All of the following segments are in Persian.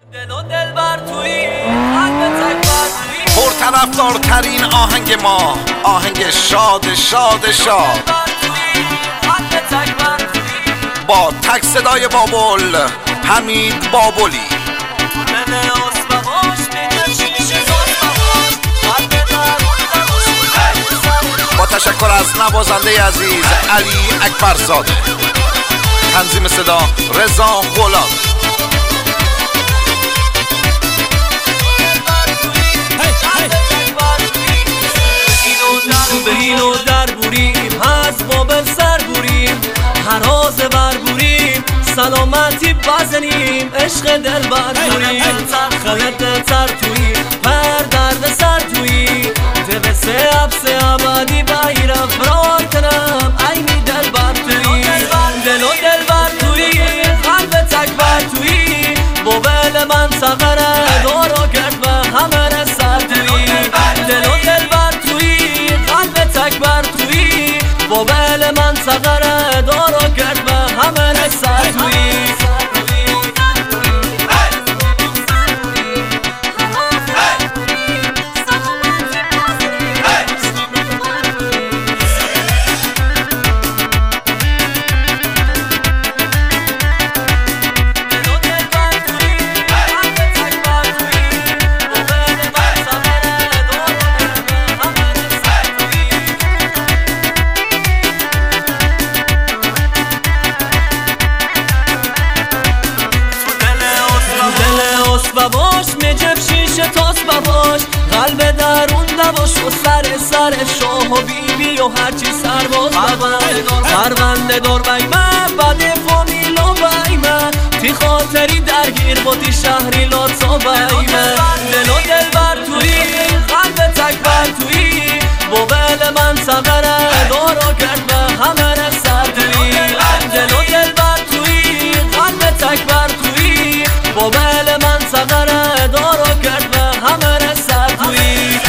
پرطرفدارترین آهنگ ما، آهنگ شاد شاد شاد با تک صدای بابل، حمید بابلی. با تشکر از نوازنده عزیز علی اکبرزاده. تنظیم صدا رضا غلام. به اینو در بوریم، از بابل سر بوریم، هراز بر بوریم، سلامتی بزنیم، عشق دل بر بوریم، خلط تر تویی، پر درد سر تویی، دوسه عبس عبادی بایرم فرار کنم، اینی دل بر تویی، دل و دل بر تویی، قلب تک بر تویی، بابل من سقره دارو کرد به همه سر تویی، دل و دل بر تویی، قلب تک بر تویی، بابل من سقره دارو کرد به همه سر تویی. باش میجب شیشه تاس باش، قلب درون نباش و سر شاه و بیبی و هرچی سرباز باش، پرونده دار بیمه بعد فامیل و بیمه، تی خاطری درگیر با تی شهری لاتسا بیمه، دل و دل بر تویی، قلب تک بر تویی، بابل من سقره دارو کرد به همه سر تویی، دل و دل بر تویی، قلب تک بر تویی، بابل من سقره دارو کرد به همه سر تویی.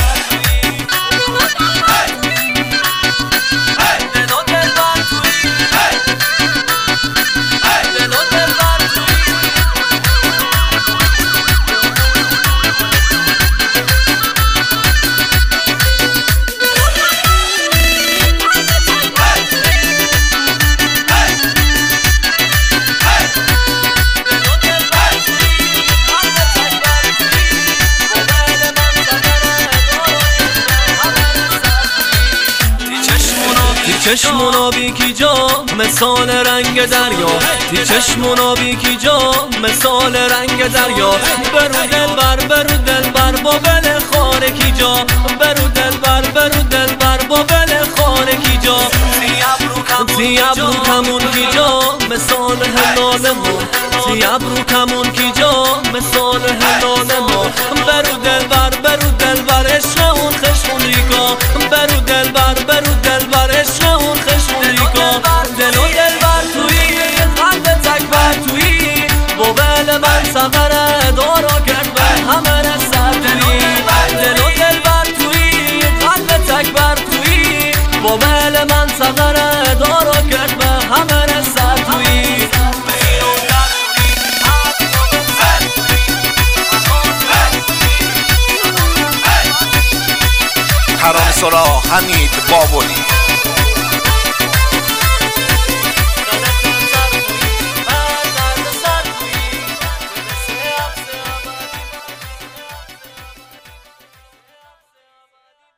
چشمونا بیکی جا مثال رنگ دریا، تی چشمونا بیکی جا مثال رنگ دریا، برو دل بر بابل خانه کی جا، برو دل بر بابل خانه کی جا، تی ابرو کمون کی جا مثال هلال ما، تی ابرو کمون کی جا مثال هلال ما، برو دل بر عشق اون خشمون ریکا، برو دل بر عشق اون خشمون ریکا، دل و دل بر تویی، قلب تک بر تویی، بابل من سقره دارو کرد به همه سر تویی، دل و دل بر تویی، قلب تک بر تویی، بابل من سقره دارو کرد به همه سر تویی. ترانه‌سرا حمید بابلی.